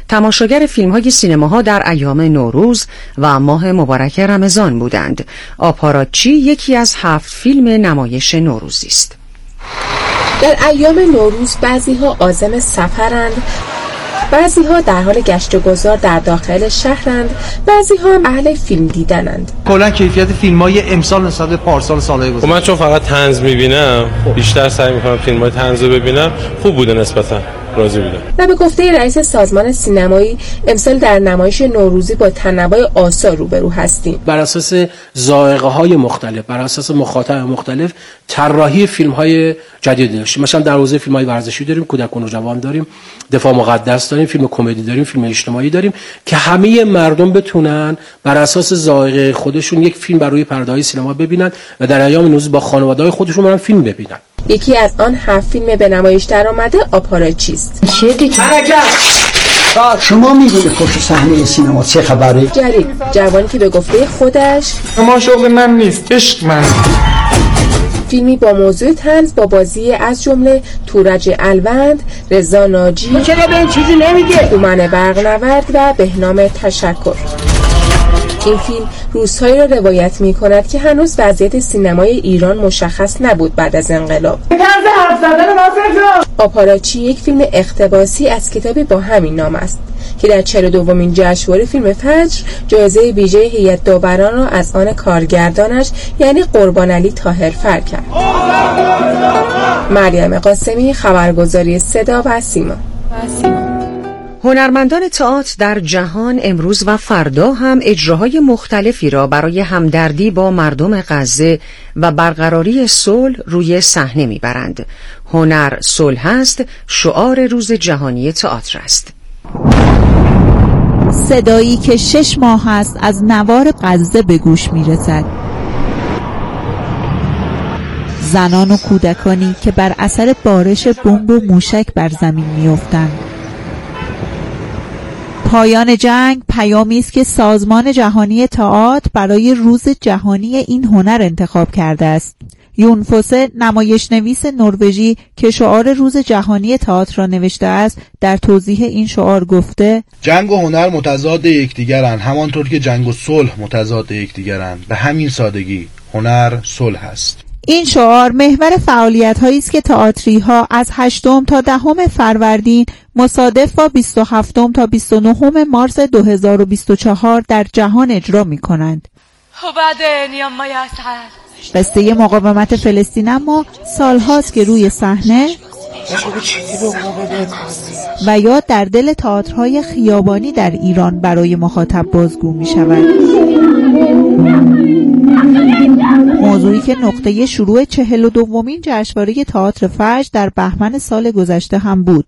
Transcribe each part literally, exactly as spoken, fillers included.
تماشاگر فیلم‌های سینماها در ایام نوروز و ماه مبارک رمضان بودند. آپاراچی یکی از هفت فیلم نمایش نوروزی است. در ایام نوروز بعضی‌ها عازم سفرند، بعضی‌ها در حال گشت و گذار در داخل شهرند، بعضی‌ها هم اهل فیلم دیدنند. کلا کیفیت فیلم‌های امسال نسبت به پارسال سال‌های گذشته، من چون فقط طنز می‌بینم بیشتر سعی می‌کنم فیلم‌های طنز رو ببینم. خوب بوده، نسبتاً راضی بودم. و به گفته رئیس سازمان سینمایی امسال در نمایش نوروزی با تنوع آثار روبرو هستیم. بر اساس ذائقه‌های مختلف، بر اساس مخاطب مختلف طراحی فیلم‌های جدید داشتیم. مثلا در حوزه فیلم‌های ورزشی داریم، کودک و نوجوان داریم، دفاع مقدس داریم، فیلم کمدی داریم، فیلم اجتماعی داریم که همه مردم بتونن بر اساس ذائقه خودشون یک فیلم بر روی پرده‌های سینما ببینن و در ایام نوروز با خانواده‌های خودشون برن فیلم ببینن. یکی از آن هفت فیلم به نمایش درآمده آپاراچی است. شما میدونید پشت صحنه سینما چه خبره؟ جلیل، جوانی که به گفته خودش شما شغل من نیست، عشق من. فیلمی با موضوع طنز با بازی از جمله تورج الوند، رضا ناجی، چرا به این چیزی نمیگه؟ هومن برقنورد و بهنام تشکر. این فیلم روزهایی را روایت می کند که هنوز وضعیت سینمای ایران مشخص نبود بعد از انقلاب. آپاراچی یک فیلم اقتباسی از کتابی با همین نام است که در چهل و دومین جشنواره فیلم فجر جایزه ویژه هیئت داوران را از آن کارگردانش یعنی قربان علی طاهرفر کرد. مریم قاسمی، خبرگزاری صدا و سیما. هنرمندان تئاتر در جهان امروز و فردا هم اجراهای مختلفی را برای همدردی با مردم غزه و برقراری صلح روی صحنه میبرند. هنر صلح است، شعار روز جهانی تئاتر است. صدایی که شش ماه است از نوار غزه به گوش میرسد. زنان و کودکانی که بر اثر بارش بمب و موشک بر زمین میافتند. پایان جنگ پیامی است که سازمان جهانی تئاتر برای روز جهانی این هنر انتخاب کرده است. یون فوسه، نمایشنویس نروژی که شعار روز جهانی تئاتر را نوشته است، در توضیح این شعار گفته: جنگ و هنر متضاد یکدیگرند، همانطور که جنگ و صلح متضاد یکدیگرند. به همین سادگی هنر صلح است. این شعار محور فعالیت‌هایی است که تئاتری‌ها از هشتم تا دهم فروردین مصادف با بیست و هفتم تا بیست و نهم مارس دو هزار و بیست و چهار در جهان اجرا می‌کنند. قصه مقاومت فلسطین اما سال‌هاست که روی صحنه و یا در دل تئاترهای خیابانی در ایران برای مخاطب بازگو می‌شود. موضوعی که نقطه شروع چهل و دومین جشنواره تئاتر فجر در بهمن سال گذشته هم بود.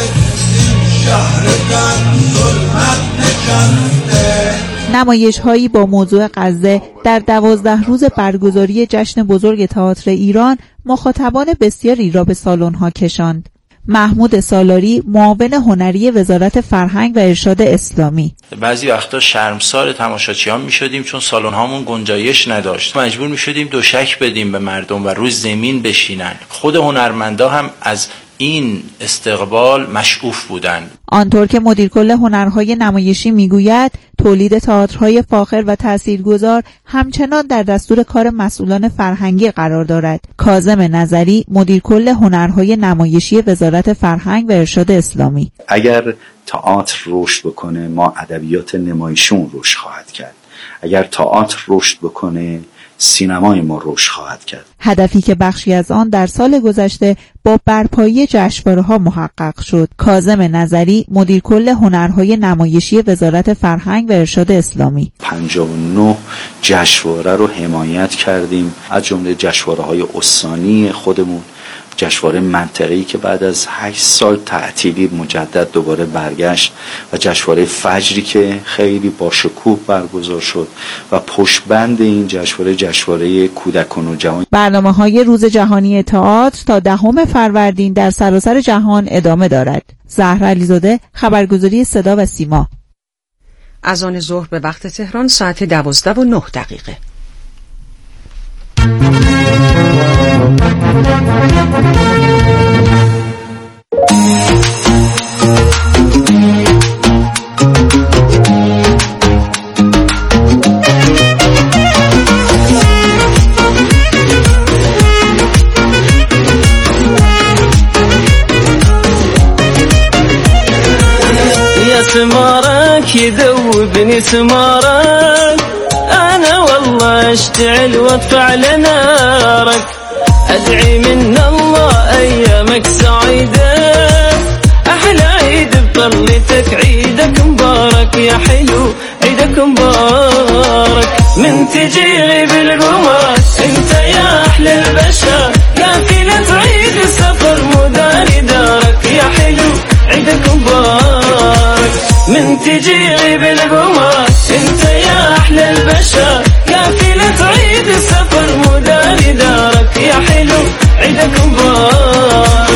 نمایش‌هایی با موضوع غزه در دوازده روز برگزاری جشن بزرگ تئاتر ایران مخاطبان بسیاری را به سالن‌ها کشاند. محمود سالاری، معاون هنری وزارت فرهنگ و ارشاد اسلامی: بعضی وقتا شرمسار تماشاچیان می‌شدیم چون سالن‌هامون گنجایش نداشت. مجبور می‌شدیم دوشک بدیم به مردم و روی زمین بشینن. خود هنرمندا هم از این استقبال مشعوف بودند. آنطور که مدیر کل هنرهای نمایشی میگوید، تولید تئاترهای فاخر و تاثیرگذار همچنان در دستور کار مسئولان فرهنگی قرار دارد. کاظم نظری، مدیر کل هنرهای نمایشی وزارت فرهنگ و ارشاد اسلامی: اگر تئاتر رشد بکنه، ما ادبیات نمایشون رشد خواهد کرد. اگر تئاتر رشد بکنه، سینمای ما رشد خواهد کرد. هدفی که بخشی از آن در سال گذشته با برپایی جشنواره‌ها محقق شد. کاظم نظری، مدیر کل هنرهای نمایشی وزارت فرهنگ و ارشاد اسلامی: پنجاه و نه جشنواره رو حمایت کردیم، از جمله جشنواره‌های استانی خودمون، جشنواره منطقه‌ای که بعد از هشت سال تعطیلی مجدد دوباره برگشت و جشنواره فجری که خیلی با شکوه برگزار شد و پشتبند این جشنواره جشنواره کودک و نوجوان. برنامه‌های روز جهانی تئاتر تا دهم فروردین در سراسر جهان ادامه دارد. زهرا علیزاده، خبرگزاری صدا و سیما. از آن ظهر به وقت تهران ساعت دوازده و نه دقیقه. سمارك يذوبني سمارك أنا والله أشتعل وأطفع لنارك أدعي من الله أيامك سعيدة أحلى عيد بطلتك عيدك مبارك يا حلو عيدك مبارك من تجيني بالقمر انت يا أحلى البشر كافلة عيد السفر مداري دارك يا حلو عيدك مبارك من تجيني بالقمر انت يا أحلى البشر كافلة عيد السفر مداري دارك يا حلو عيدك مبارك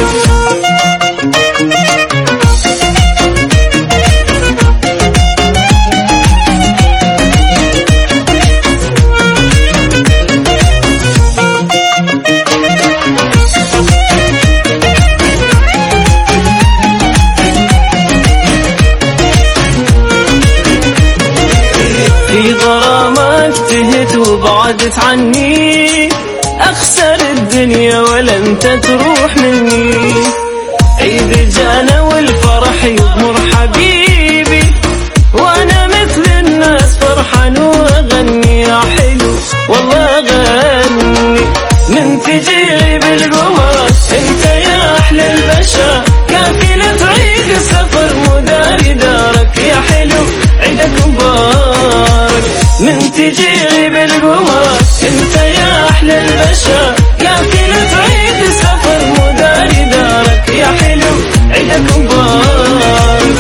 في ظلامك تهت وبعدت عني أخسر الدنيا ولا أنت تروح مني عيد جانا والفرح يغمر حبيبي وأنا مثل الناس فرحان وأغني يا حلو والله أغني من تجيني بالقمر أنت يا أحلى البشر كافلة عيد السفر مداري دارك يا حلو عيدك مبارك من تجيني بالقمر انت يا أحلى البشر كافلة عيد السفر مداري دارك يا حلو عيدك مبارك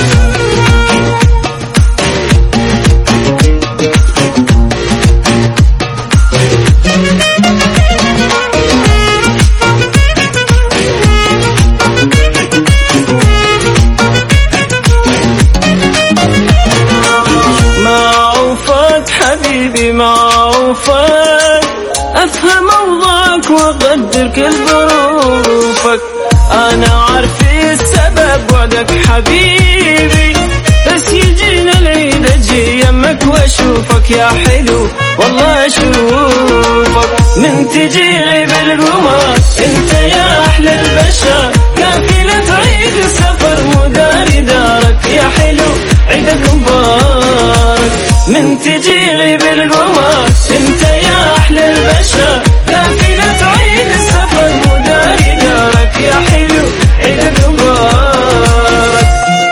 حبيبي معوفك أفهم أوضاعك وأقدر كل ظروفك أنا عارف السبب وعدك حبيبي بس يجينا العيد أجي يمك وأشوفك يا حلو والله أشوفك من تجيني بالقمر أنت يا أحلى البشر كافلة عيد السفر مداري دارك يا حلو عيدك مبارك من تجيني بالقمر انت يا أحلى البشر كافلة عيد السفر مداري دارك يا حلو عيدك مبارك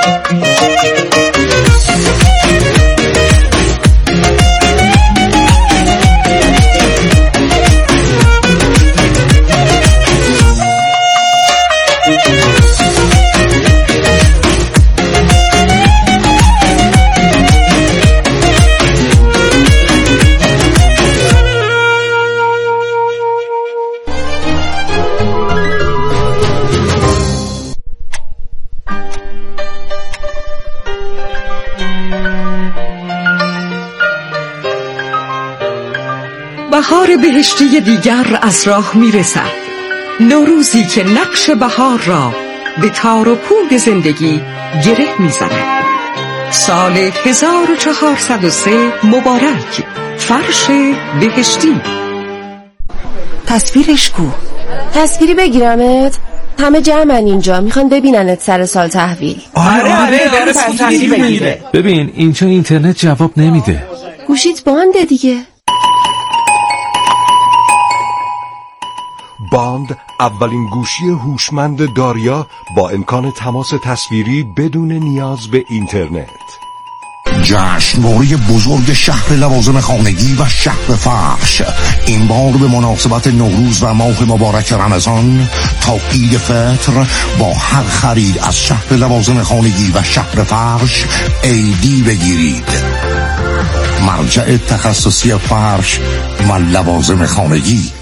بهار بهشتی دیگر از راه می رسد، نوروزی که نقش بهار را به تار و پود زندگی گره می زند. سال هزار و چهارصد و سه مبارک، فرش بهشتی. تصویرش کو؟ تصویری بگیرمت؟ همه جمعن اینجا میخوان ببیننت سر سال تحویل. آره آره آره تصویر بگیره. ببین اینجا اینترنت جواب نمیده. گوشیت بانده دیگه. باند اولین گوشی هوشمند داریا با امکان تماس تصویری بدون نیاز به اینترنت. جشنواره بزرگ شهر لوازم خانگی و شهر فرش این بار به مناسبت نوروز و ماه مبارک رمضان تا عید فطر با هر خرید از شهر لوازم خانگی و شهر فرش ایدی بگیرید. مرجع تخصصی فرش و لوازم خانگی.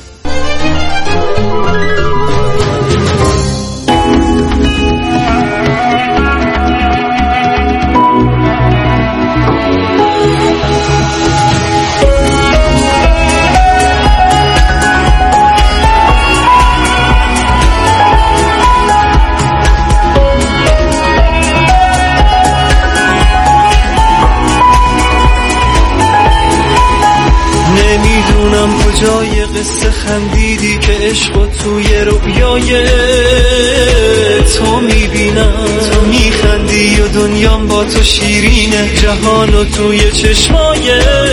نمیدونم کجای قصه خندیدی که عشق توی رویایت تو میبینم، تو میخندی و دنیام با تو شیرینه، جهان و توی چشمای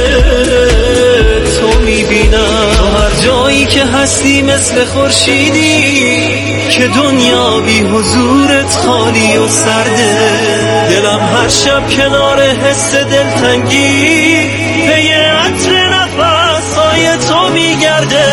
تو میبینم. تو هر جایی که هستی مثل خورشیدی که دنیا بی حضورت خالی و سرده. دلم هر شب کنار حس دلتنگی پی عطر نفس‌های تو میگرده.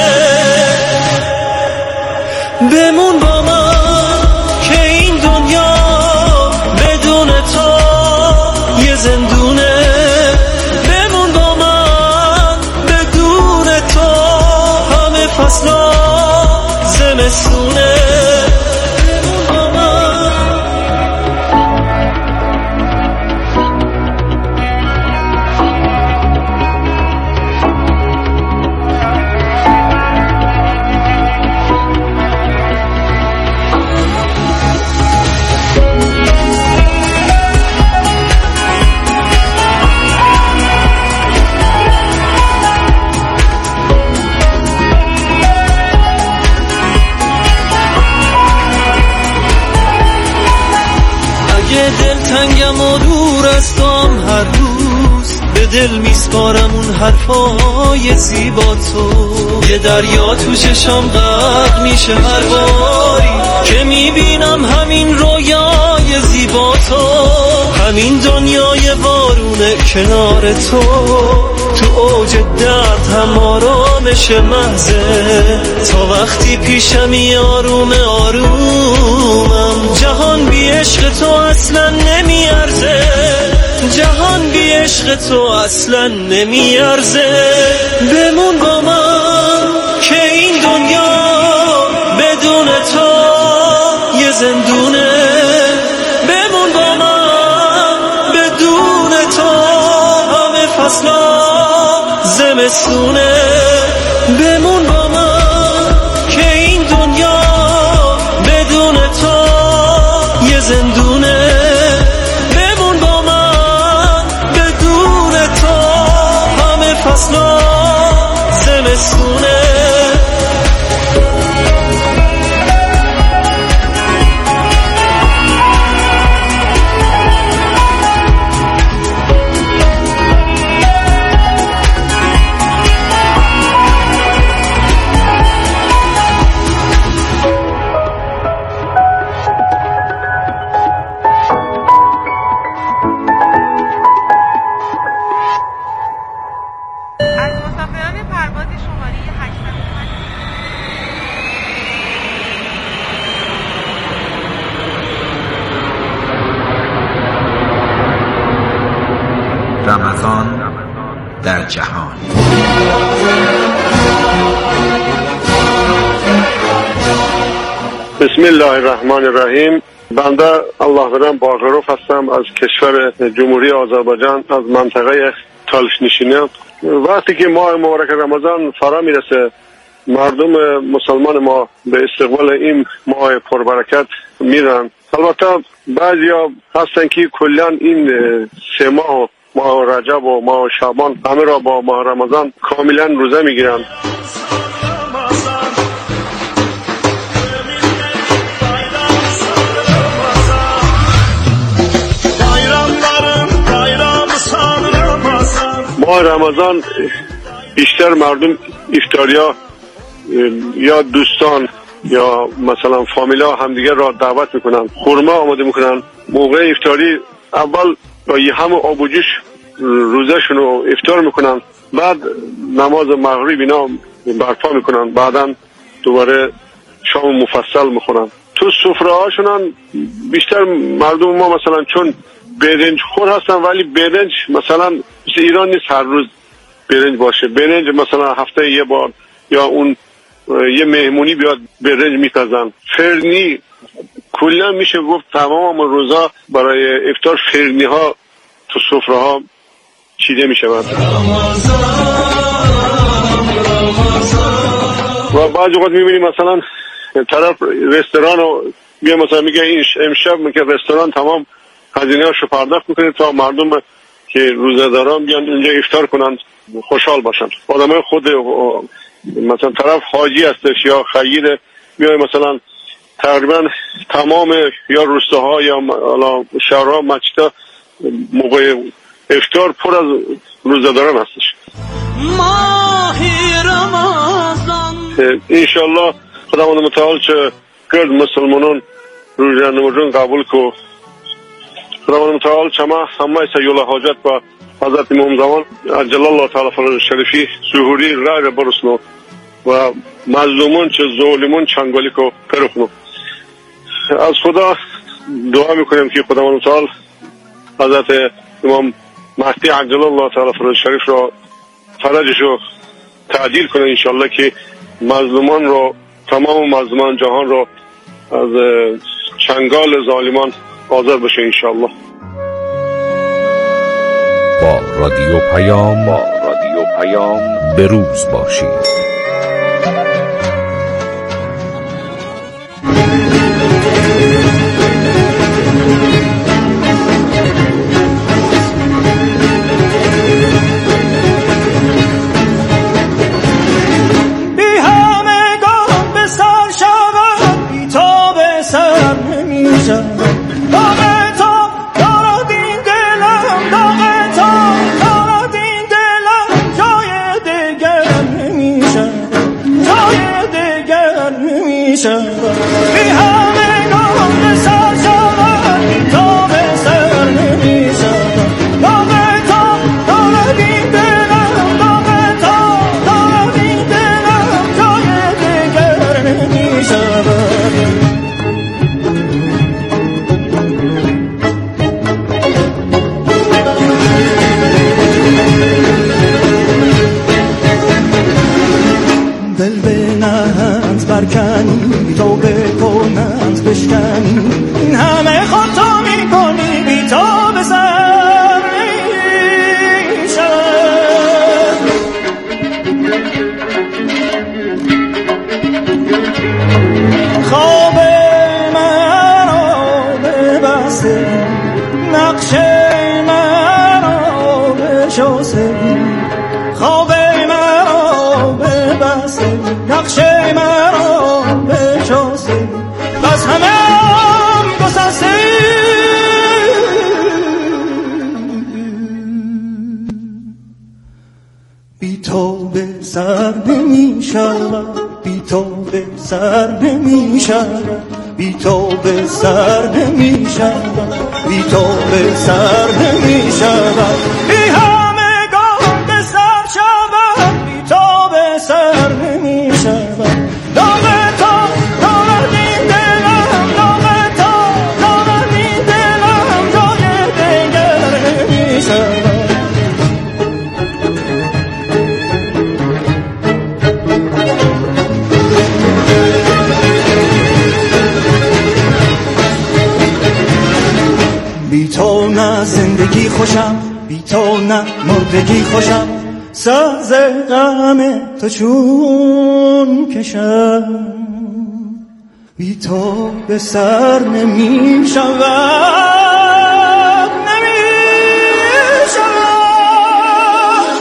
بمون با من که این دنیا بدون تو یه زندونه. بمون با من بدون تو همه فصلا زمستونه. بمون با من. دلتنگم و دور از توام هر روز به دل میسپارم اون حرفای زیبا تو. یه دریا تو چشم غرق میشه هر باری که میبینم همین رویای زیبا تو. همین دنیای بارونه کنار تو، تو اوج درد هم آرامش محضه. تا وقتی پیشمی آروم آرومم، جهان بی عشق تو اصلا نمیارزه. جهان بی عشق تو اصلا نمیارزه. بمون با من که این دنیا بدون تو یه زندونه. بمون با من بدون تو همه فصلا زمستونه. بمون با من که این دنیا بدون تو یه زندونه. بمون با من بدون تو همه فصلا زمستونه. رمضان در جهان. بسم الله الرحمن الرحیم. بنده الله برم باغروف هستم از کشور جمهوری آذربایجان، از منطقه تالش نشینم. وقتی که ماه مبارک رمضان فرا میرسه، مردم مسلمان ما به استقبال این ماه پربرکت میرن. البته بعضیا هستن که کلا این سه ماه، ماه رجب و ماه شعبان، همه را با ماه رمضان کاملا روزه میگیرن. ماه رمضان بیشتر مردم افطاریا یا دوستان یا مثلا فامیلا همدیگه را دعوت میکنن، خورما آماده میکنن. موقع افطاری اول با یه همه آب و جوش روزشون رو افطار میکنن، بعد نماز مغرب اینا برپا میکنن، بعدا دوباره شام مفصل میخورن. تو سفره هاشون بیشتر مردم ما مثلا چون برنج خور هستن، ولی برنج مثلا مثل ایران نیست هر روز برنج باشه. برنج مثلا هفته یه بار یا اون یه مهمونی بیاد برنج میپزن. فرنی کلا میشه گفت تمام روزا برای افطار فرنی ها تو سفره ها چیده میشود. و بعضی وقت میبینیم مثلا طرف رستوران رو بیا مثلا میگه این امشب میگه رستوران تمام هزینه هاشو پرداخت میکنه تا مردم که روزه‌داران بیان اونجا افطار کنند خوشحال باشن. آدمای خود مثلا طرف حاجی هستش یا خیر میای مثلا تقریبا تمام یا روستاها یا شهرها مسجدها موقع افطار پر از روزه‌داران هستش. انشالله خداوند متعال چه گرد مسلمانان روزه نمازون قبول کو. خداوند متعال چما همه سیول حاجت با حضرت امام زمان عجل الله تعالی فرج شریفی ظهوری رای برسنو و مظلومان چه ظالمون چنگالی کو پرخنو. از خدا دعا میکنیم که خداوند متعال حضرت امام مهدی عجل الله تعالی فرج شریف را فرجش رو تعدیل کنه انشالله که مظلومان رو تمام مظلومان جهان رو از چنگال ظالمان آزاد بشه انشالله. با رادیو پیام با رادیو پیام به روز باشید. بی تو به سر نمی شود بی تو به سر نمی شود بی همگان به سر شود بی تو به سر نمی شود داغ تو داغ این دلم داغ تو داغ این دلم جای دیگر نمی شود. بی تو نه زندگی خوشم بی تو نه مردگی خوشم ساز غم تو چون کشم بی تو به سر نمی شود نمی شود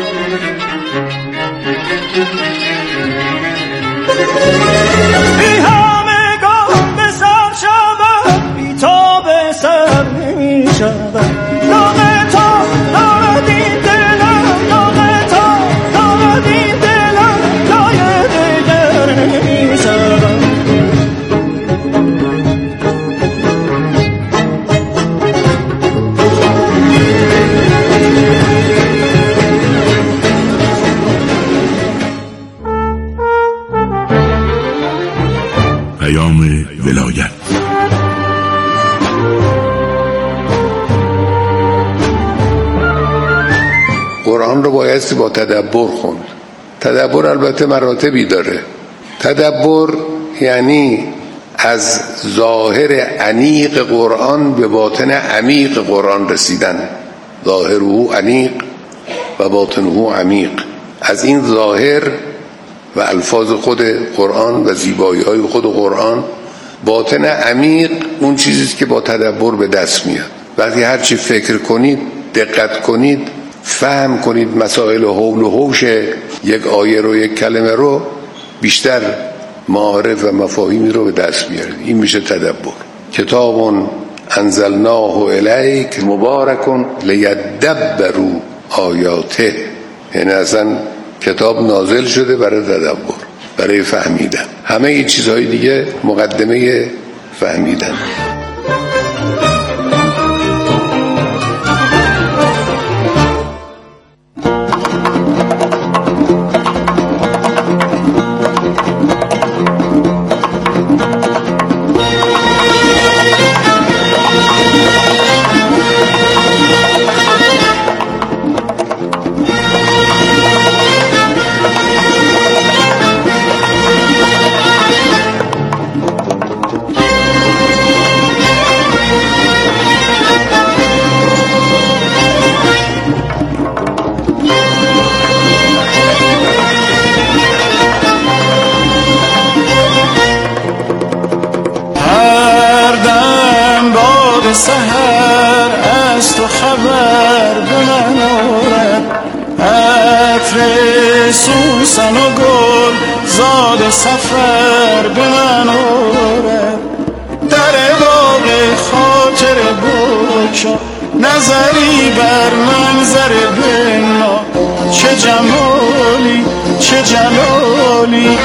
بی همگان به سر شود بی تو به سر نمی شود داغ تو داغ این دلم داغ تو داغ این دلم جای دیگر نمی شود. پیام ولایت. قرآن رو بایستی با تدبر خوند. تدبر البته مراتبی داره. تدبر یعنی از ظاهر انیق قرآن به باطن عمیق قرآن رسیدن. ظاهره انیق و باطنه عمیق. از این ظاهر و الفاظ خود قرآن و زیبایی های خود قرآن، باطن عمیق اون چیزیست که با تدبر به دست میاد. وقتی هر چی فکر کنید، دقت کنید، فهم کنید مسائل حول و حوش یک آیه رو، یک کلمه رو، بیشتر معارف و مفاهیمی رو به دست بیارید. این میشه تدبر. کتاب انزلناه الیک مبارک لیدبروا آیاته، یعنی اصلا کتاب نازل شده برای تدبر، برای فهمیدن. همه این چیزهای دیگه مقدمه فهمیدن. سحر از تو خبر به من آرد، عطر سوسن و گل زاد سفر به من آرد. در باغ خاطر بگشا نظری بر منظر بنا، چه جمالی چه جلالی.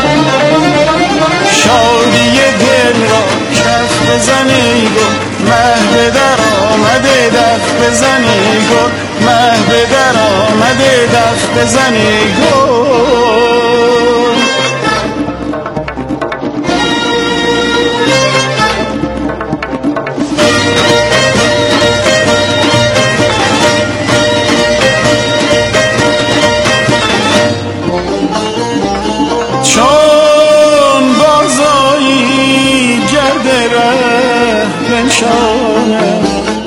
شادی دل را کف بزنی گل، مه به در آمده دف بزنی گل، مه به در آمده دف بزنی گل. چون بازایی گرد ره بنشانم،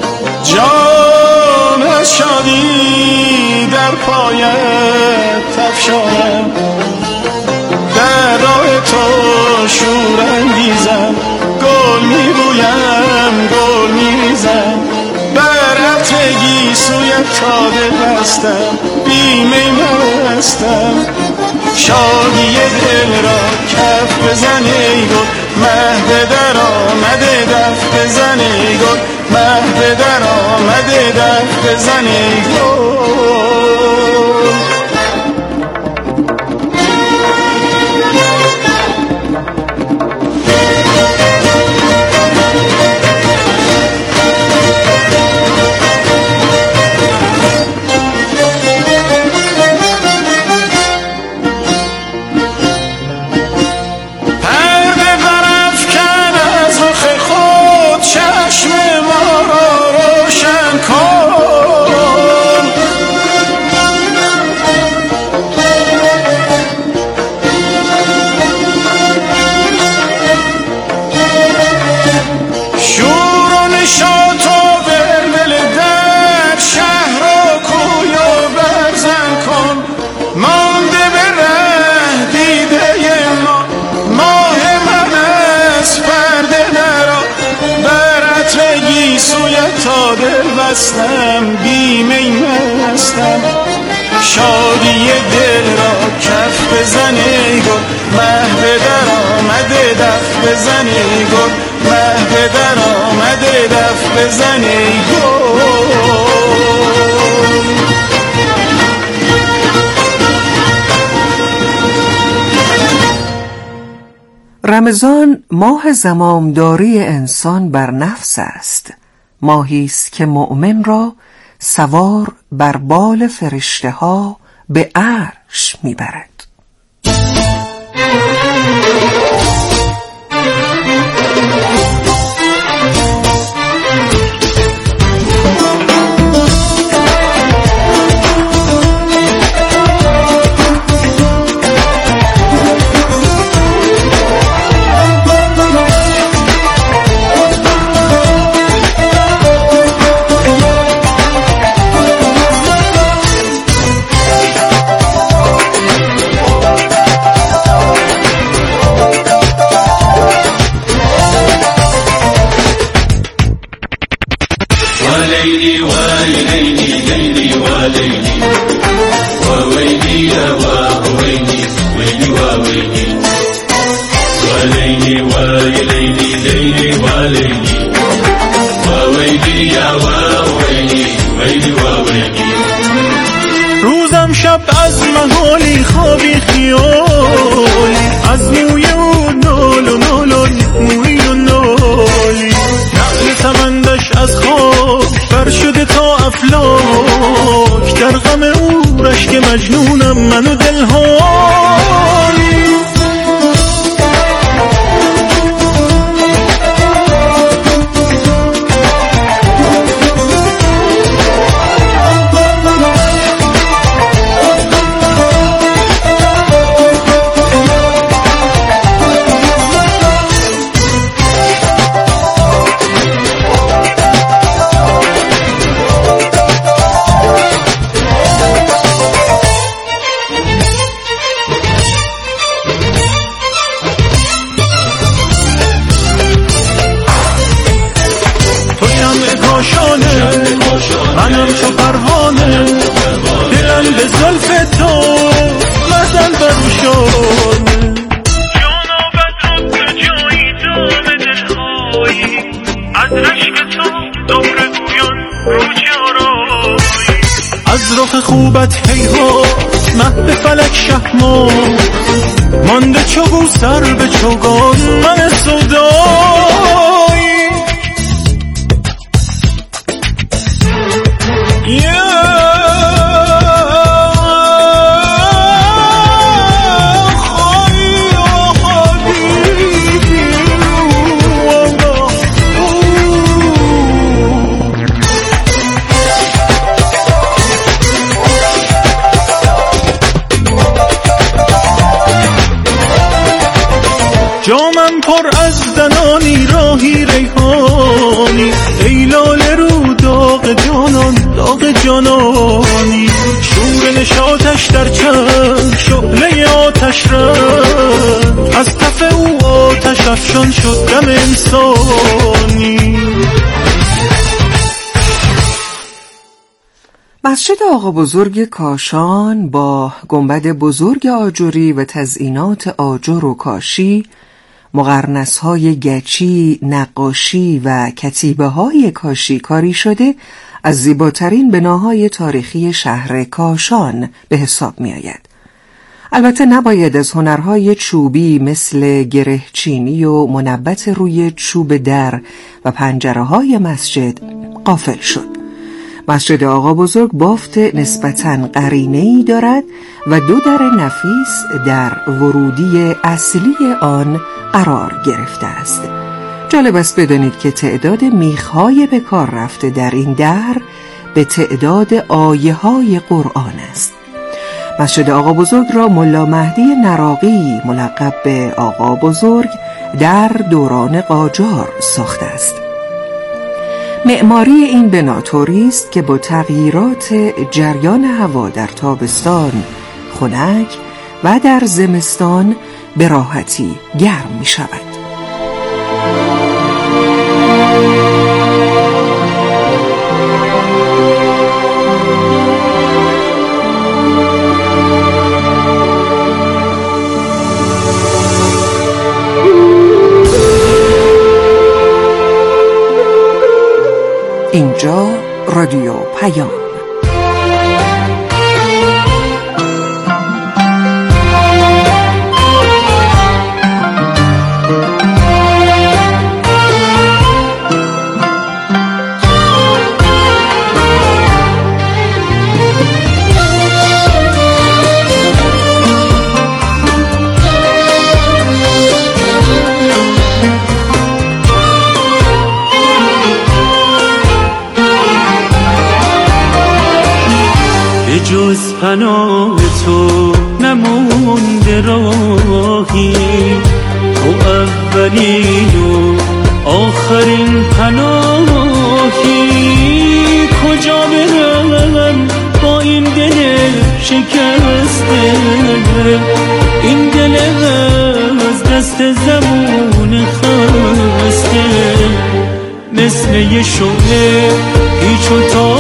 جان از شادی در پایت تفشانم. در راه تو شور انگیزم، گل میبویم گل میریزم. بر عطر گیسویت تا دل بستم، بی می مستم. شادی دل را کف بزن ای گل، مه به در آمده دف بزن ای گل، مه به در آمده دف بزن ای گل. تا دل بستم، بی می مستم. شادی دل را کف بزن ای گل، مه به در آمده دف بزن ای گل، مه به در آمده دف بزن ای گل. رمضان ماه زمامداری انسان بر نفس است، ماهی است که مؤمن را سوار بر بال فرشته ها به عرش میبرد. وليلي وليلي ليلي وليلي وويلي يا وويلي ويلي وويلي روزم شب از محالی خوابی خیالی، از موی و نال و نالانی موی و نالی، نقل تمندش از خواب بر شده تا افلاک، در غم او رشک مجنونم من و دلهانی. منم چو پروانه، دلم به زلف تو غزل بروشانه. جانا بدرد به جایی دام دلهایی، از رشک تو دور گویان رو چارایی. از رخ خوبت هیهات مه به فلک شهما، مانده چو گو سر به چوگان من سودایی. جامم پر از دنانی راهی ریحانی، ای لاله رو داغ جانان داغ جانانی. شور نشاطش در چشم شعله آتش رنگ، از تف او آتش افشان شد دم انسانی. مسجد آقا بزرگ کاشان با گنبد بزرگ آجری و تزئینات آجر و کاشی، مقرنس‌های گچی، نقاشی و کتیبه‌های کاشی کاری شده، از زیباترین بناهای تاریخی شهر کاشان به حساب می‌آید. البته نباید از هنرهای چوبی مثل گرهچینی و منبت روی چوب در و پنجره‌های مسجد غافل شد. مسجد آقا بزرگ بافت نسبتاً قرینه‌ای دارد و دو در نفیس در ورودی اصلی آن قرار گرفته است. جالب است بدانید که تعداد میخ‌های به کار رفته در این در به تعداد آیه‌های قرآن است. مسجد آقا بزرگ را ملا مهدی نراقی ملقب به آقا بزرگ در دوران قاجار ساخته است. معماری این بنا طوری است که با تغییرات جریان هوا در تابستان خنک و در زمستان به راحتی گرم می شود. اینجا رادیو پیام. جز پناه تو نمونده راهی، تو اولین و آخرین پناهی. کجا برم با این دل شکسته، این دل از دست زمون خسته، مثل یه شعله هیچ و تا